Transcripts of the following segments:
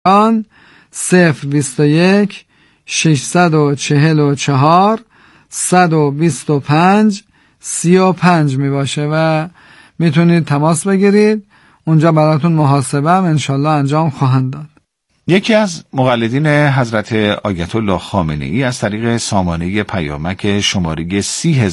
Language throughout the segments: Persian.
021 644 125 35 می باشه و میتونید تماس بگیرید. اونجا براتون محاسبه هم انشالله انجام خواهند داد. یکی از مقلدین حضرت آیت الله خامنه‌ای از طریق سامانه پیامک شماره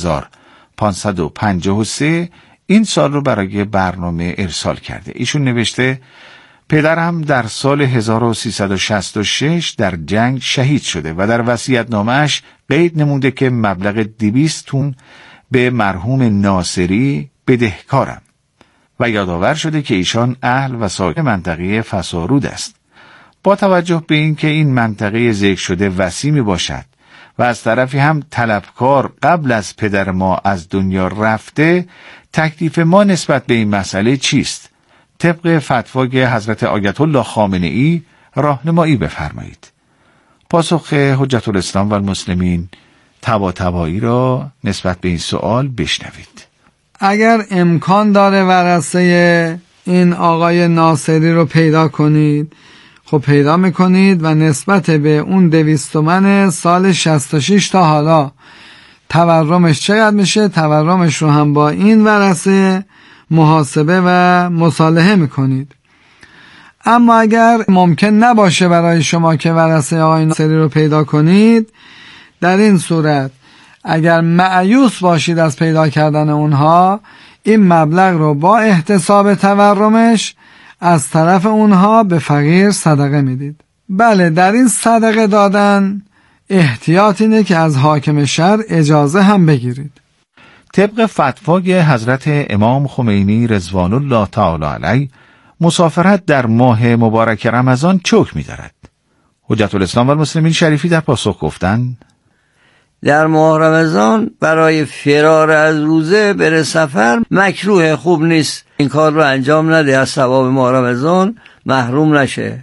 30553 این سال رو برای برنامه ارسال کرده. ایشون نوشته: پدرم در سال 1366 در جنگ شهید شده و در وصیت‌نامه‌اش قید نموده که مبلغ 200 تن به مرحوم ناصری بدهکارم و یادآور شده که ایشان اهل و ساکن منطقه فسارود است. با توجه به اینکه این منطقه ذکر شده وسیع می باشد و از طرفی هم طلبکار قبل از پدر ما از دنیا رفته، تکلیف ما نسبت به این مسئله چیست؟ طبق فتوای حضرت آیت الله خامنه‌ای راهنمایی بفرمایید. پاسخ حجت الاسلام و المسلمین طباطبایی را نسبت به این سوال بشنوید. اگر امکان داره ورثه این آقای ناصری رو پیدا کنید، خب پیدا میکنید و نسبت به اون 200 تومن سال 66 تا حالا تورمش چقدر میشه، تورمش رو هم با این ورثه محاسبه و مصالحه میکنید. اما اگر ممکن نباشه برای شما که ورثه آقای ناصری رو پیدا کنید، در این صورت اگر مایوس باشید از پیدا کردن اونها، این مبلغ رو با احتساب تورمش از طرف اونها به فقیر صدقه میدید. بله، در این صدقه دادن احتیاط اینه که از حاکم شهر اجازه هم بگیرید. طبق فتوای حضرت امام خمینی رضوان الله تعالی علیه، مسافرت در ماه مبارک رمضان چه حکمی دارد؟ حجت الاسلام و المسلمین شریفی در پاسخ گفتند: در ماه رمضان برای فرار از روزه بره سفر مکروه، خوب نیست. این کار رو انجام نده، از ثواب ماه رمضان محروم نشه.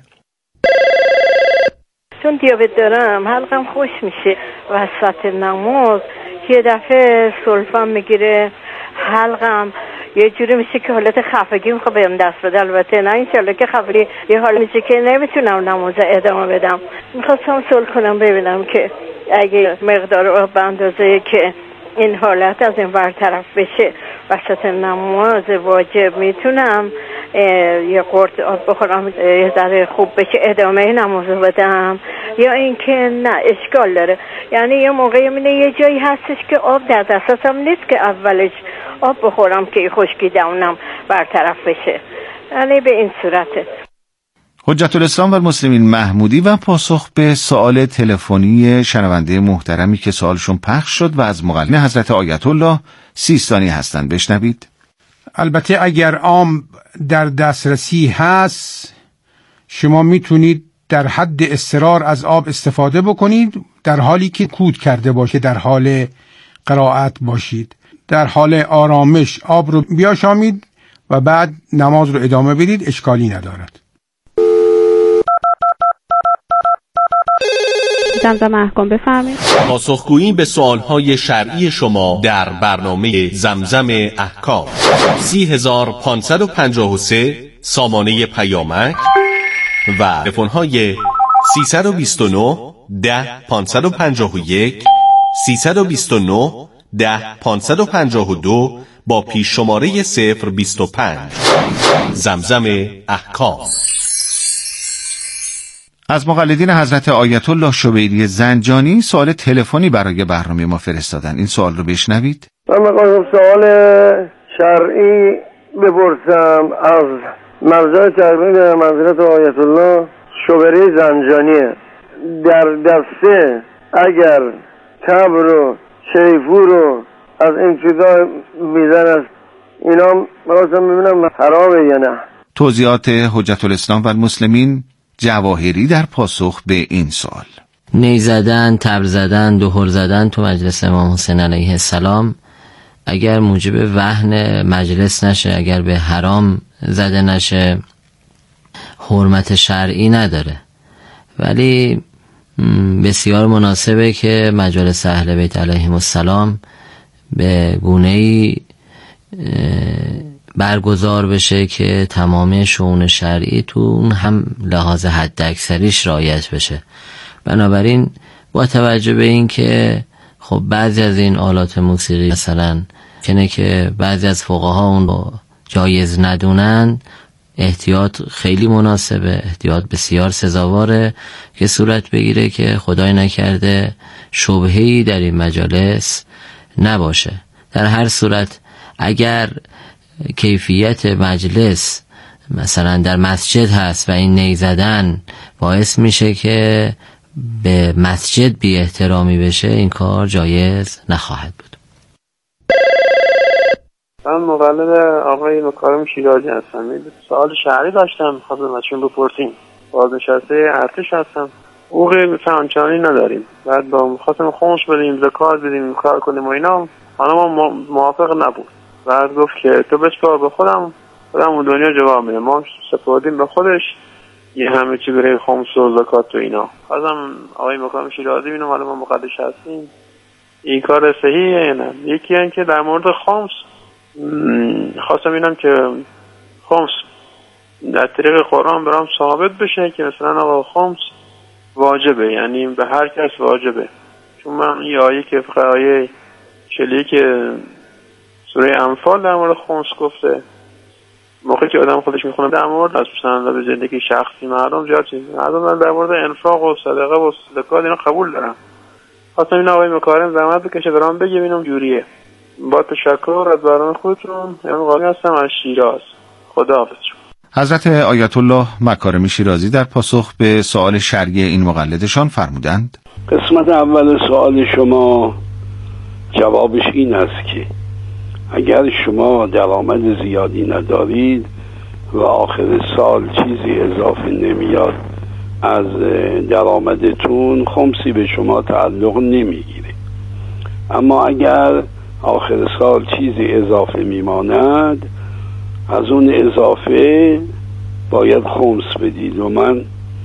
چون دیابت دارم حلقم خوش میشه وسط نماز، یه دفعه سلفم میگیره، حلقم یه جوری میشه که حالت خفگی میخواد بهم دست بده. البته نه انشالله که خفگی یه حال میشه که نمیتونم نماز ادامه بدم. میخواستم سل کنم ببینم که اگه مقدار آب به اندازه که این حالت از این برطرف بشه وسط نماز واجب میتونم یه قرص آب بخورم یه ذره خوب بشه ادامه نماز بدم، یا اینکه نه اشکال داره؟ یعنی یه موقعی یه جایی هستش که آب در دستم نیست که اولش آب بخورم که خشکی دونم برطرف بشه. یعنی به این صورته. حجت الاسلام و المسلمین محمودی و پاسخ به سوال تلفنی شنونده محترمی که سوالشون پخش شد و از مقلدین حضرت آیت الله سیستانی هستند بشنوید. البته اگر عام در دسترسی هست، شما میتونید در حد اضطرار از آب استفاده بکنید، در حالی که کود کرده باشه، در حال قرائت باشید. در حال آرامش آب رو بیاشامید و بعد نماز رو ادامه بدید، اشکالی ندارد. زمزم احکام بفرمایید. پاسخگویی به سوالهای شرعی شما در برنامه زمزم احکام 30553 سامانه پیامک و تلفن‌های 329 10 551 329 10 552 با پیش شماره 025. زمزم احکام. از مقلدین حضرت آیت الله شبیری زنجانی سوال تلفنی برای برنامه ما فرستادن. این سوال رو بشنوید. من می‌خواستم سوال شرعی بپرسم از مرجع تربیت حضرت آیت الله شبیری زنجانی. در دسته اگر تبر و شیفور رو از ابتدا میزن است، اینا می‌خواستم ببینم حرامه یا نه. توضیحات حجت الاسلام و المسلمین جواهری در پاسخ به این سوال. نی زدن، تبر زدن، دهل زدن تو مجلس امام حسین علیه السلام اگر موجب وهن مجلس نشه، اگر به حرام زده نشه، حرمت شرعی نداره. ولی بسیار مناسبه که مجالس اهل بیت علیهم السلام به گونه‌ای برگزار بشه که تمام شؤون شرعی تو هم لحاظ حد اکثریش رعایت بشه. بنابراین با توجه به این که خب بعضی از این آلات موسیقی مثلا کنه که بعضی از فقها اون رو جایز ندونن، احتیاط خیلی مناسبه، احتیاط بسیار سزاواره که صورت بگیره که خدای نکرده شبهه‌ای در این مجالس نباشه. در هر صورت اگر کیفیت مجلس مثلا در مسجد هست و این نی زدن باعث میشه که به مسجد بی احترامی بشه، این کار جایز نخواهد بود. من مقلد آقای مکارم شیرازی هستم. سوال شهری داشتم خدمتشون بپرسیم. بازنشسته ارتش هستم. حقوق فنچانی نداریم. بعد با خواستم خمس بدیم، زکات بدیم، کار کنیم و اینا. ما موافق نبود. بعد گفت که تو بسپار به خودم اون دنیا جواب میده. ما سپردیم به خودش یه همه چی برای خمس و زکات و اینا. خواستم آقای مکارم شیرازی ببینم حالا ما مقدش هستیم این کار صحیحه یا نه. یکی این که در مورد خمس خواستم ببینم که خمس در طریق قرآن برام ثابت بشه که مثلا آقا خمس واجبه، یعنی به هر کس واجبه. چون من یه آیه که آیه 41 سوره انفال در مورد خمس گفته، موقعی که آدم خودش میخونه در مورد از مثلا به زندگی شخصی مردم زیاد چیز مردم در مورد انفاق و صدقه و زکات اینا قبول دارن. خواستم این آقای مکارم زحمت بکشه برام بگه ببینم جوریه. با تشکر از برنامه خودتون. من قاضی هستم از شیراز. خداحافظ. حضرت آیت الله مکارم شیرازی در پاسخ به سوال شرعی این مقلدشان فرمودند: قسمت اول سوال شما جوابش این است که اگر شما درآمد زیادی ندارید و آخر سال چیزی اضافه نمیاد از درآمدتون، خمسی به شما تعلق نمیگیره. اما اگر آخر سال چیزی اضافه میماند، از اون اضافه باید خمس بدید و من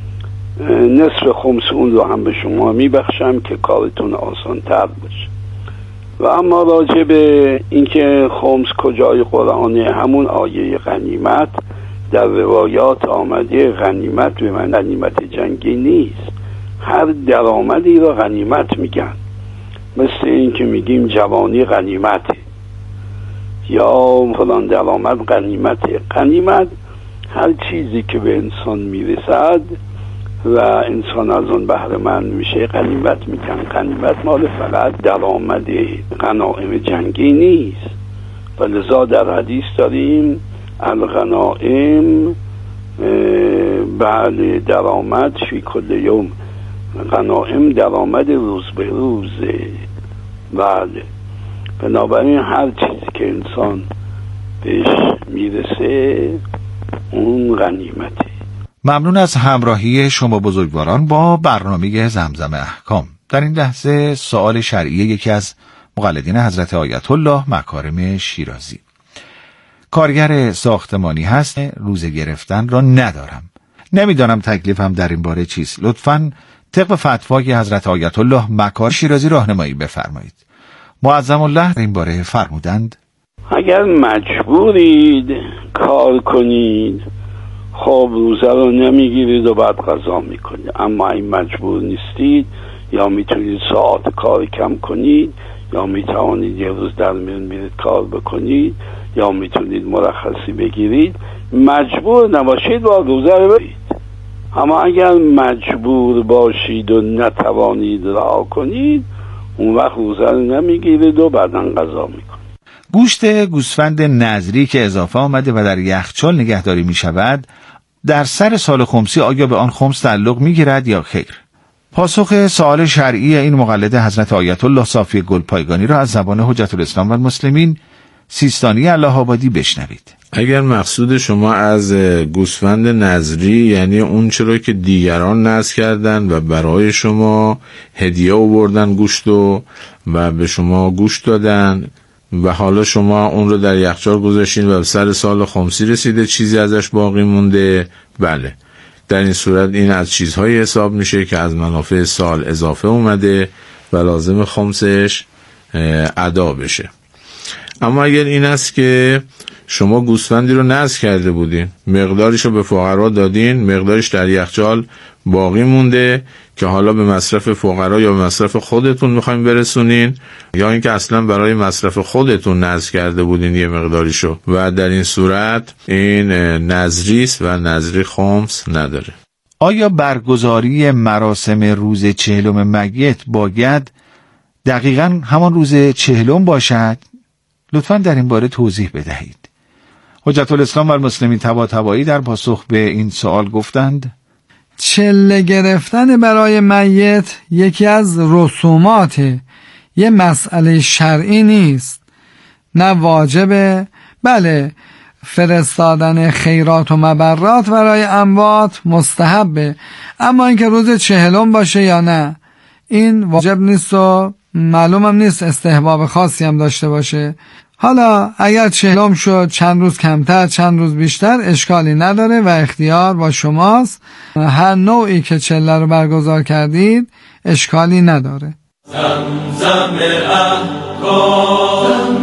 نصف خمس اون رو هم به شما میبخشم که کارتون آسان تر باشه. و اما راجع به اینکه خمس کجای قرآنه، همون آیه غنیمت در روایات آمده غنیمت به من غنیمت جنگی نیست، هر درآمدی رو غنیمت میگن. مثل این که میگیم جوانی غنیمته یا فلان درآمد غنیمته. غنیمت هر چیزی که به انسان میرسد و انسان از اون بهره مند میشه غنیمت میگن. غنیمت مال فقط درآمد غنایم جنگی نیست. و لذا در حدیث داریم الغنائم بعد درآمد فی کل یوم، غنائم درآمد روز به روزه. بله، بنابراین هر چیزی که انسان بهش میرسه اون غنیمته. ممنون از همراهی شما بزرگواران با برنامه زمزم احکام. در این لحظه سوال شرعی یکی از مقلدین حضرت آیت الله مکارم شیرازی: کارگر ساختمانی هست، روزه گرفتن را ندارم، نمیدانم تکلیفم در این باره چیست. لطفاً طبق فتوای حضرت آیت الله مکارم شیرازی راهنمایی بفرمایید. معظم الله این باره فرمودند: اگر مجبورید کار کنید، خب روزه رو نمیگیرید و بعد قضا میکنید. اما این مجبور نیستید، یا میتونید ساعت کار کم کنید، یا میتوانید یه روز در میون میرید کار بکنید، یا میتونید مرخصی بگیرید. مجبور نباشید با روزه رو برید. اما اگر مجبور باشید و نتوانید رها کنید، اون وقت روزه رو نمیگیرید و بعداً قضا میکنید. گوشت گوسفند نظری که اضافه آمده و در یخچال نگهداری می شود، در سر سال خمسی آیا به آن خمس تعلق می گیرد یا خیر؟ پاسخ سوال شرعی این مقلد حضرت آیت الله صافی گلپایگانی را از زبان حجت الاسلام و المسلمین سیستانی الله آبادی بشنوید. اگر مقصود شما از گوسفند نظری یعنی اون چرا که دیگران نذر کردن و برای شما هدیه آوردن گوشت و به شما گوشت دادن و حالا شما اون رو در یخچال گذاشتین و به سر سال خمسی رسیده چیزی ازش باقی مونده، بله، در این صورت این از چیزهای حساب میشه که از منافع سال اضافه اومده و لازم خمسش ادا بشه. اما اگر این است که شما گوسفندی رو نذر کرده بودین، مقدارش رو به فقرا دادین، مقدارش در یخچال باقی مونده که حالا به مصرف فقرا یا به مصرف خودتون میخواین برسونین، یا اینکه اصلا برای مصرف خودتون نذر کرده بودین یه مقداریشو، و در این صورت این نذری است و نذری خمس نداره. آیا برگزاری مراسم روز 40 مگیت باید دقیقاً همان روز 40 باشد؟ لطفاً در این باره توضیح بدهید. حجت الاسلام و المسلمین طباطبایی در پاسخ به این سوال گفتند: چله گرفتن برای میت یکی از رسوماته، یه مسئله شرعی نیست، نه واجبه. بله، فرستادن خیرات و مبرات برای اموات مستحبه، اما اینکه روز 40 باشه یا نه این واجب نیست و معلومم نیست استحباب خاصی هم داشته باشه. حالا اگر 40 شد، چند روز کمتر چند روز بیشتر اشکالی نداره و اختیار با شماست. هر نوعی که چله رو برگزار کردید اشکالی نداره. زمزم احکام.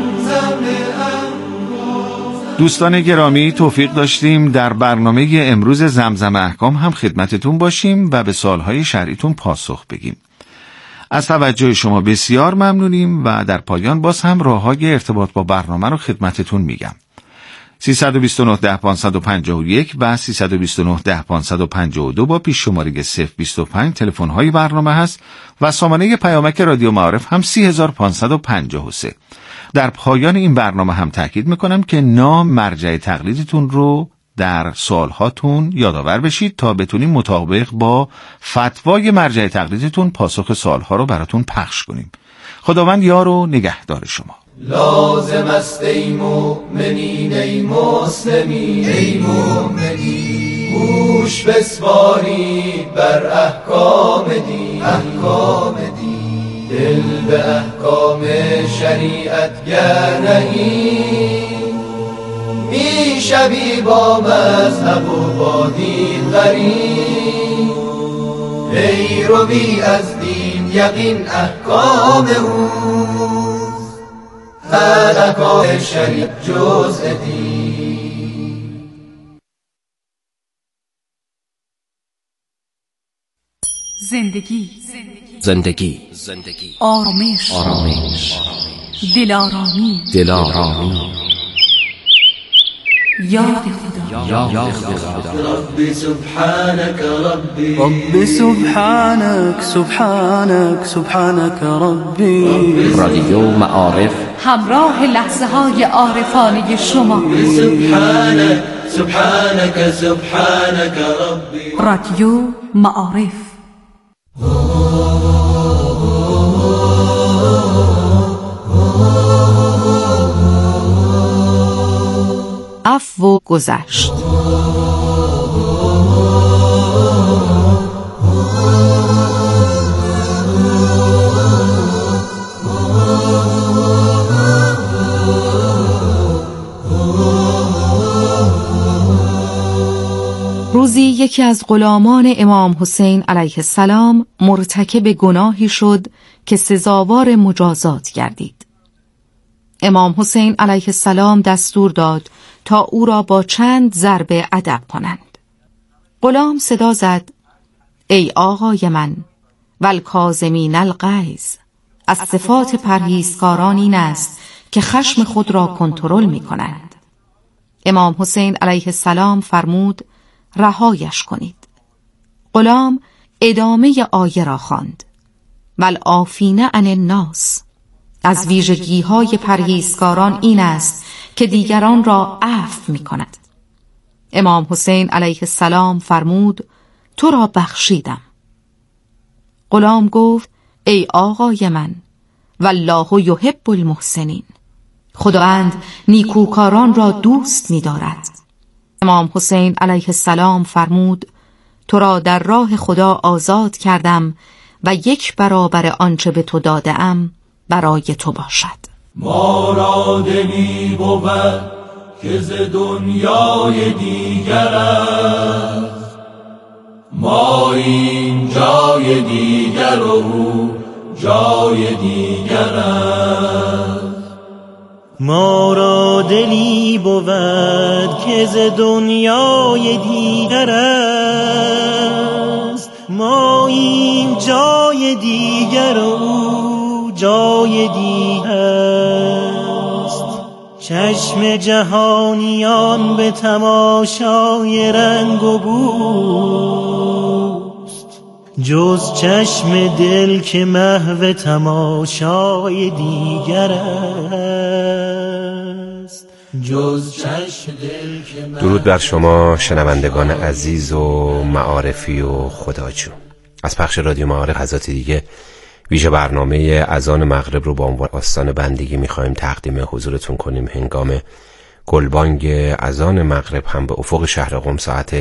دوستان گرامی، توفیق داشتیم در برنامه امروز زمزم احکام هم خدمتتون باشیم و به سوالهای شرعیتون پاسخ بگیم. از توجه شما بسیار ممنونیم و در پایان باز هم راه‌های ارتباط با برنامه رو خدمتتون میگم. 329 10 551 و 329 10 552 با پیش شماره 025 تلفن‌های برنامه هست و سامانه پیامک رادیو معارف هم 3553. در پایان این برنامه هم تاکید میکنم که نام مرجع تقلیدتون رو در سوالهاتون یادآور بشید تا بتونیم مطابق با فتوای مرجع تقلیدتون پاسخ سوالها رو براتون پخش کنیم. خداوند یار و نگهدار شما. لازم است ای مؤمنین ای مسلمین ای مؤمنین، گوش بسپارید بر احکام دین، احکام دین، دل به احکام شریعت گر نهید، میشوی با مذهب و با دین غریب، پیروی از دین یقین احکام اوست، احکام شریعت جزء دین. زندگی آرامش دلارامی یاد خدا. ربی سبحانك سبحانك ربی. رادیو معارف، همراه لحظه های عارفانه شما. سبحانك ربی. رادیو معارف. عفو و گذشت. روزی یکی از غلامان امام حسین علیه السلام مرتکب گناهی شد که سزاوار مجازات گردید. امام حسین علیه السلام دستور داد تا او را با چند ضربه ادب کنند. غلام صدا زد: ای آقای من، والکاظمین الغیظ، از صفات پرهیزکاران این است که خشم خود را کنترل می کنند. امام حسین علیه السلام فرمود: رهایش کنید. غلام ادامه آیه را خواند: والعافین عن الناس، از ویژگی‌های پرهیزکاران این است که دیگران را عفو می‌کند. امام حسین علیه السلام فرمود: تو را بخشیدم. غلام گفت: ای آقای من، والله یحب المحسنین، خداوند نیکوکاران را دوست می‌دارد. امام حسین علیه السلام فرمود: تو را در راه خدا آزاد کردم و 1 برابر آنچه به تو داده‌ام برای تو باشد. ما را دلی بود که ز دنیای دیگر است، ما این جای دیگر و او جای دیگر است، ما را دلی بود که ز دنیای دیگر است، ماییم جای دیگر و او جای دیگر است. چشم جهانیان به تماشای رنگ و بوست، جز چشم دل که محو تماشای دیگر است، جز چشم دل که محو. درود بر شما شنوندگان عزیز و معارفی و خداجو. از پخش رادیو معارف لحظات دیگه ویژه برنامه اذان مغرب رو با عنوان آستان بندگی می‌خوایم تقدیم حضورتون کنیم. هنگام گلبانگ اذان مغرب هم به افق شهر قم ساعت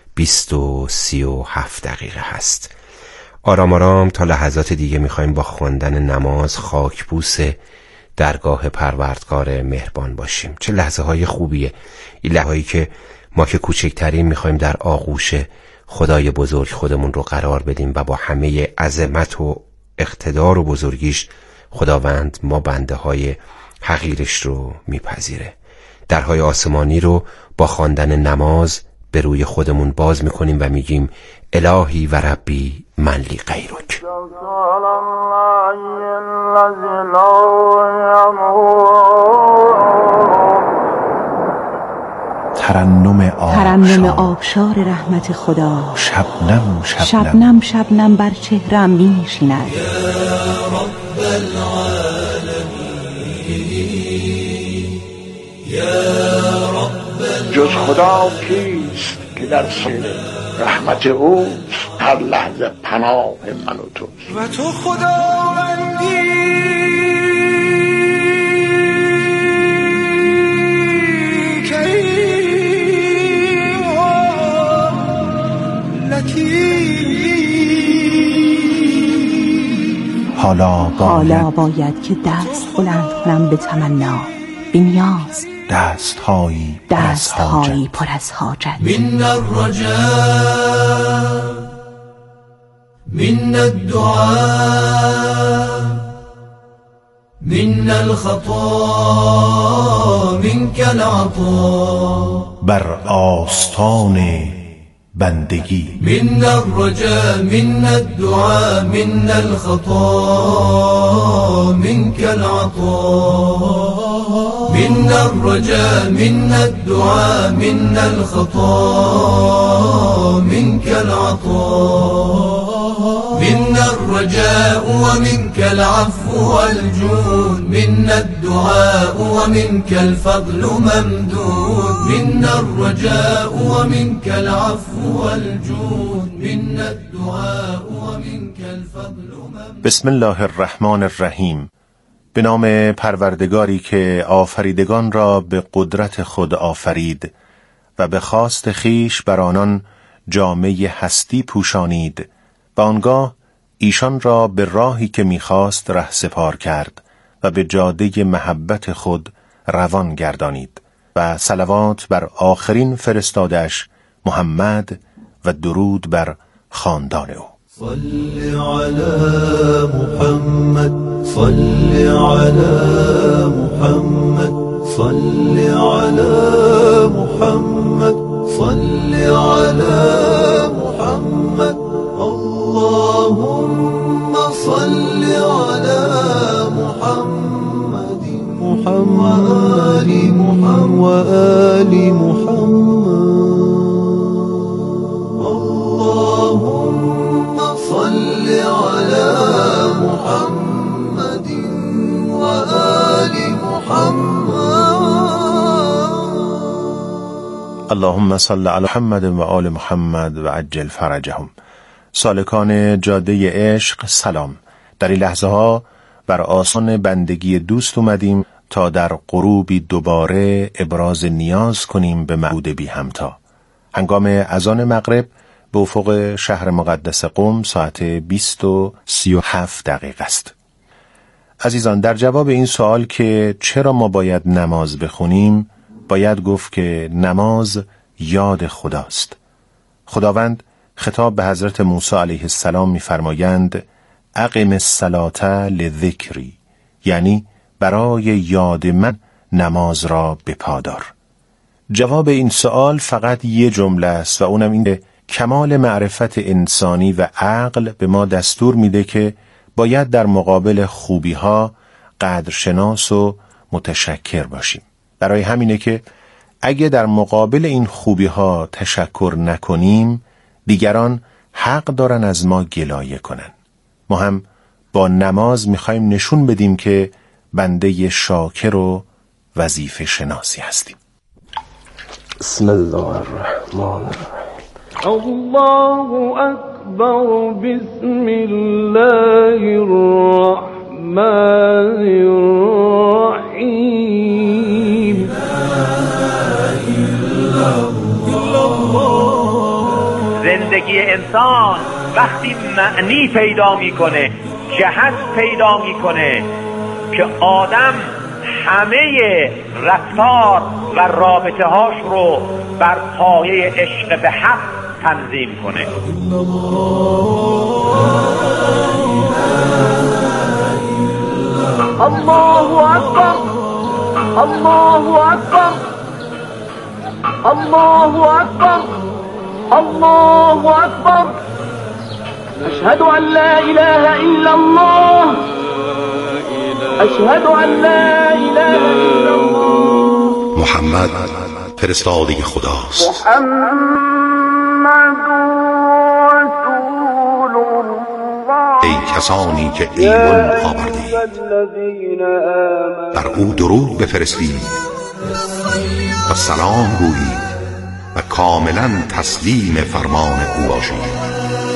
20:37 هست. آرام آرام تا لحظات دیگه می‌خوایم با خواندن نماز خاکبوس درگاه پروردگار مهربان باشیم. چه لحظه های خوبیه این لحظه‌هایی که ما که کوچکترین می‌خوایم در آغوش خدای بزرگ خودمون رو قرار بدیم و با همه عظمت و اقتدار و بزرگیش خداوند ما بنده های حقیرش رو میپذیره. درهای آسمانی رو با خواندن نماز به روی خودمون باز میکنیم و میگیم الهی و ربی من لی غیرک. ترنم آبشار رحمت خدا، شبنم شبنم بر چهرم می نشیند. جز خدا کیست که در سیر رحمت اوست، هر لحظه پناه من و توست. و تو خداوندی حالا باید که دست بلند کنم به تمنا، به نیاز، دستهایی پر از حاجت. من الرجاء من الدعاء من الخطا منك العطا. بر آستان بندگی من الرجاء من الدعاء من الخطا منك العطا. من الرجاء من الدعاء من الخطا منك العطا. من الرجاء ومنك العفو والجود. من الدعاء ومنك الفضل ممدود. من الرجاء ومنك العفو والجود. من الدعاء ومنك الفضل ممدود. بسم الله الرحمن الرحیم. به نام پروردگاری که آفریدگان را به قدرت خود آفرید و به خواست خیش بر آنان جامه هستی پوشانید و آنگاه ایشان را به راهی که می‌خواست ره سپار کرد و به جاده محبت خود روان گردانید و صلوات بر آخرین فرستاده‌اش محمد و درود بر خاندان او. صل على محمد صل على محمد صل على محمد صل على محمد. اللهم صل على محمد وآل محمد وآل محمد. اللهم صل على محمد وآل محمد. اللهم صل على محمد و آل محمد و عجل فرجهم. سالکان جاده عشق سلام. در این لحظه ها بر آسان بندگی دوست اومدیم تا در غروبی دوباره ابراز نیاز کنیم به معبود بی همتا. هنگام اذان مغرب به افق شهر مقدس قم ساعت 20:37 است. عزیزان، در جواب این سوال که چرا ما باید نماز بخونیم، باید گفت که نماز یاد خداست. خداوند خطاب به حضرت موسی علیه السلام می‌فرمایند اقم الصلاة لذکری، یعنی برای یاد من نماز را به پا دار؟ جواب این سوال فقط یه جمله است و اونم این: کمال معرفت انسانی و عقل به ما دستور میده که باید در مقابل خوبی‌ها قدرشناس و متشکر باشیم. برای همینه که اگه در مقابل این خوبی‌ها تشکر نکنیم، دیگران حق دارن از ما گلایه کنن. ما هم با نماز میخوایم نشون بدیم که بنده شاکر و وظیفه شناسی هستیم. بسم الله الرحمن الرحیم. الله اکبر. بسم الله الرحمن الرحیم. زندگی انسان وقتی معنی پیدا میکنه، جهت پیدا میکنه که آدم همه رفتار و رابطه هاش رو بر پایه عشق به حق تنظیم کنه. الله اکبر. الله اکبر. الله اکبر. الله اکبر. اشهد ان لا اله الا الله. اشهد ان لا اله الا الله. محمد فرستاده خداست. محمد رسول الله. ای کسانی که ایمان آوردید، بر او درود بفرستید و سلام گویید و کاملا تسلیم فرمان او باشید.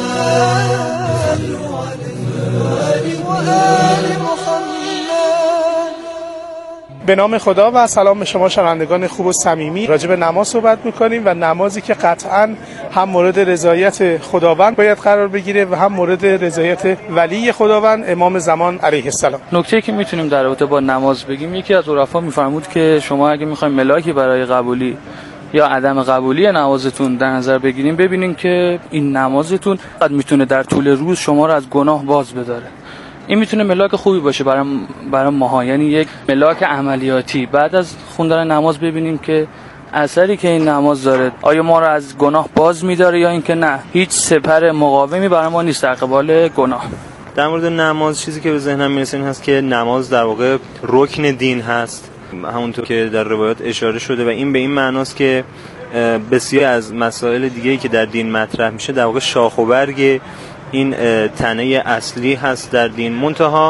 به نام خدا و سلام به شما شنوندگان خوب و صمیمی. راجع به نماز صحبت می‌کنیم و نمازی که قطعاً هم مورد رضایت خداوند باید قرار بگیره و هم مورد رضایت ولی خداوند امام زمان علیه السلام. نکته‌ای که میتونیم در رابطه با نماز بگیم، یکی از عرفا میفرمود که شما اگه می‌خواید ملاکی برای قبولی یا عدم قبولی نمازتون در نظر بگیریم، ببینین که این نمازتون قد میتونه در طول روز شما رو از گناه باز بداره. این میتونه ملاک خوبی باشه برای ماها، یعنی یک ملاک عملیاتی. بعد از خوندن نماز ببینیم که اثری که این نماز داره، آیا ما رو از گناه باز میداره یا اینکه نه، هیچ سپر مقاومی برای ما نیست در قبال گناه. در مورد نماز چیزی که به ذهنم میرسه این هست که نماز در واقع رکن دین هست، همونطور که در روایات اشاره شده، و این به این معناست که بسیاری از مسائل دیگه‌ای که در دین مطرح میشه در واقع شاخ و برگ این تنه اصلی هست در دین. منتها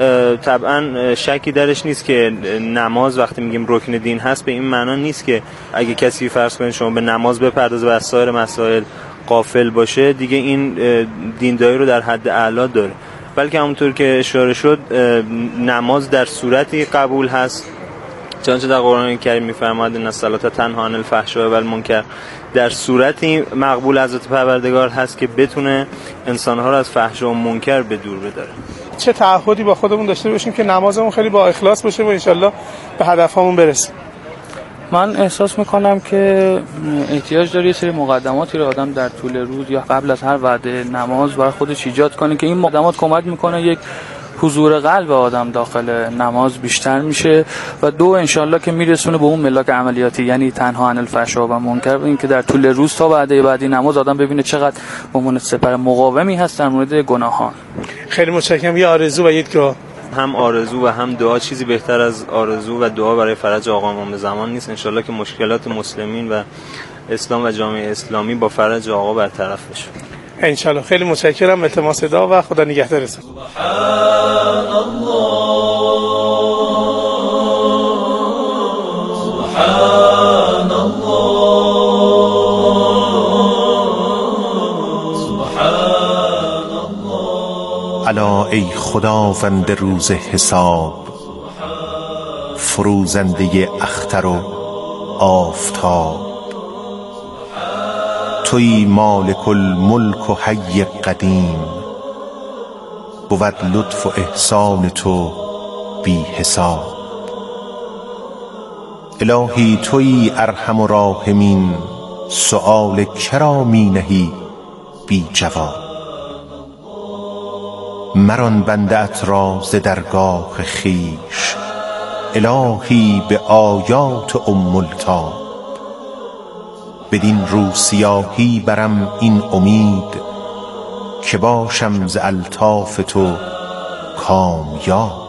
طبعا شکی درش نیست که نماز وقتی میگیم رکن دین هست، به این معنا نیست که اگه کسی فرض کنید شما به نماز بپردازه و از سایر مسائل غافل باشه دیگه این دینداری رو در حد اعلا داره، بلکه همونطور که اشاره شد نماز در صورتی قبول هست چنانچه در قرآن کریم می‌فرماد ان الصلاة تنها عن الفحشاء و المنکر، در صورتی مقبول حضرت پروردگار هست که بتونه انسان‌ها رو از فحش و منکر به دور بداره. چه تعهدی با خودمون داشته باشیم که نمازمون خیلی با اخلاص باشه و انشالله به هدفمون برسیم. من احساس میکنم که احتیاج داره یه سری مقدماتی رو آدم در طول روز یا قبل از هر وعده نماز برای خودش ایجاد کنه که این مقدمات کمک میکنه یک حضور قلب آدم داخل نماز بیشتر میشه و دو انشالله که میرسونه به اون ملاک عملیاتی، یعنی تنها عن الفحشاء و منکر، این که در طول روز تا بعدی نماز آدم ببینه چقدر به عنوان سپر مقاومی هست در مورد گناهان. خیلی متشکرم. یه آرزو و یه دعا. هم آرزو و هم دعا، چیزی بهتر از آرزو و دعا برای فرج آقا امام زمان نیست. انشالله که مشکلات مسلمین و اسلام و جامعه اسلامی با فرج آقا برطرف بشه انشالله. خیلی متشکرم. التماس دعا و خدا نگهدارتون. سبحان الله. الا ای خداوند روز حساب، فروزنده اختر و آفتاب، توی مالک الملک و حی قدیم، بود لطف و احسان تو بی حساب. الهی توی ارحم و راحمین، سؤال کرا می نهی بی جواب. مران بنده ات را ز درگاه خویش، الهی به آیات التاب. بدین رو سیاهی برم این امید، که باشم ز الطاف تو کامیاب.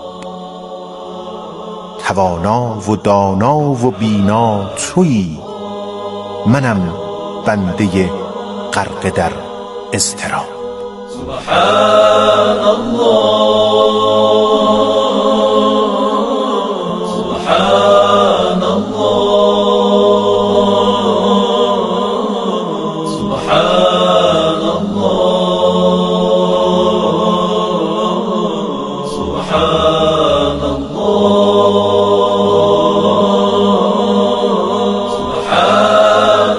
توانا و دانا و بینا تویی، منم بنده غرق در اضطراب. سبحان الله سبحان الله سبحان الله سبحان الله سبحان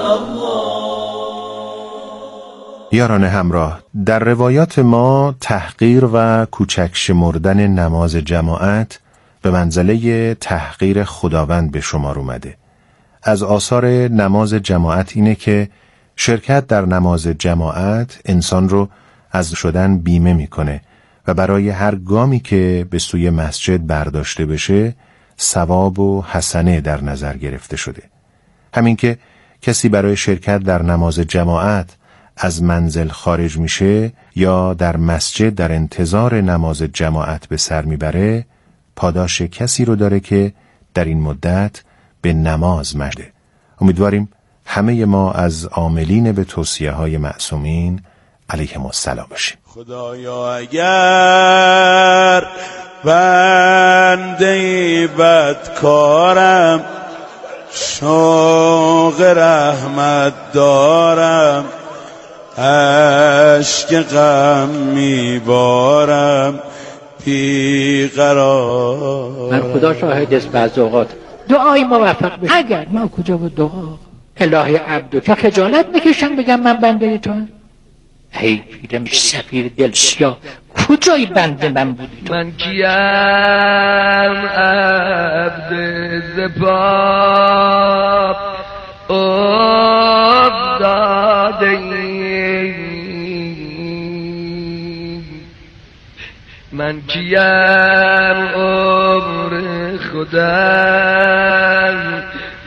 الله. یاران همراه، در روایات ما تحقیر و کوچک شمردن نماز جماعت به منزله تحقیر خداوند به شمار اومده. از آثار نماز جماعت اینه که شرکت در نماز جماعت انسان رو از شدن بیمه میکنه و برای هر گامی که به سوی مسجد برداشته بشه ثواب و حسنه در نظر گرفته شده. همین که کسی برای شرکت در نماز جماعت از منزل خارج میشه یا در مسجد در انتظار نماز جماعت به سر میبره، پاداش کسی رو داره که در این مدت به نماز مشده. امیدواریم همه ما از عاملین به توصیه های معصومین علیهم السلام باشیم. خدایا اگر بنده بدکارم، شوق رحمت دارم، اشک غم میبارم بیقرار. من خدا شاهد است بعض اوقات دعای موفق بشه. اگر ما کجا بود دعا الهی عبدو که خجالت میکشم بگم من بنده تو. ای پیرم سفیر دل سیاه، کجای بنده من بودی تو؟ من کیم عبد زباب افتاده، من کیم عمر خودم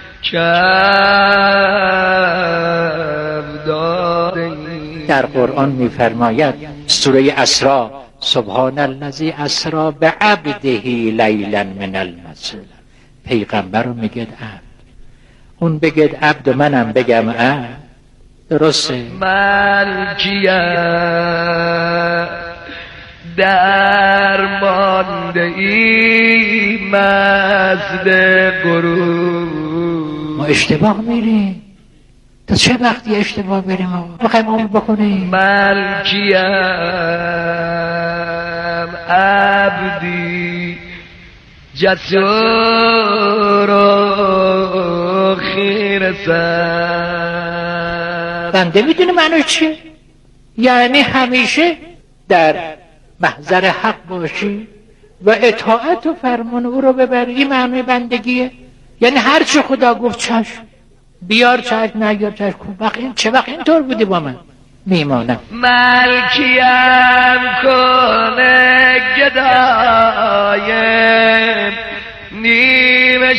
کف داده. در قرآن می‌فرماید سوره اسراء سبحان الذی اسری بعبده لیلا من المسجد. پیغمبر رو میگه عبد، اون بگه عبد و منم بگم عبد، درسته؟ من کیم درمانده ای مزد غرور. ما اشتباه میریم. تا چه وقتی اشتباه بریم آقا؟ بخوایم عمر بکنیم. من کیم عبدی جسور و خیر سر. بنده میدونه معنی چیه؟ یعنی همیشه در محضر حق باشی و اطاعت و فرمان او رو ببری. این معنی بندگیه. یعنی هر چه خدا گفت چشم، بیار چشم، نگیار چشم. چه وقت اینطور بودی با من میمانم. ملکیم کنه گدایم نیمه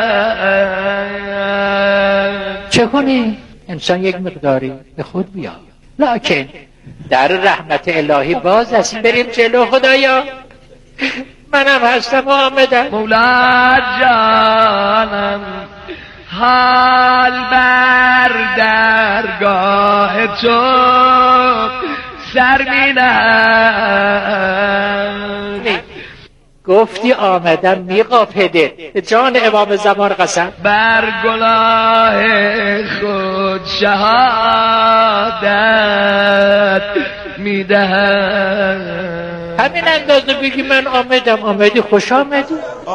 شب. چه کنی؟ انسان یک مقداری به خود بیاد، لکن در رحمت الهی باز است. بریم جلو خدایا، منم هستم و آمدم. مولا جانم حال بر درگاه تو سر می نهم. گفتی آمدم میقاپده جان امام زمان قسم. بر گناه خود شهادت میدهم. همین اندازه بگی من آمدم. آمدی، خوش آمدی.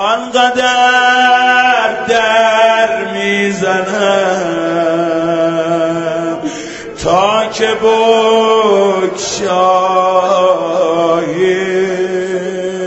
آنقدر در میزنم تا که بگشا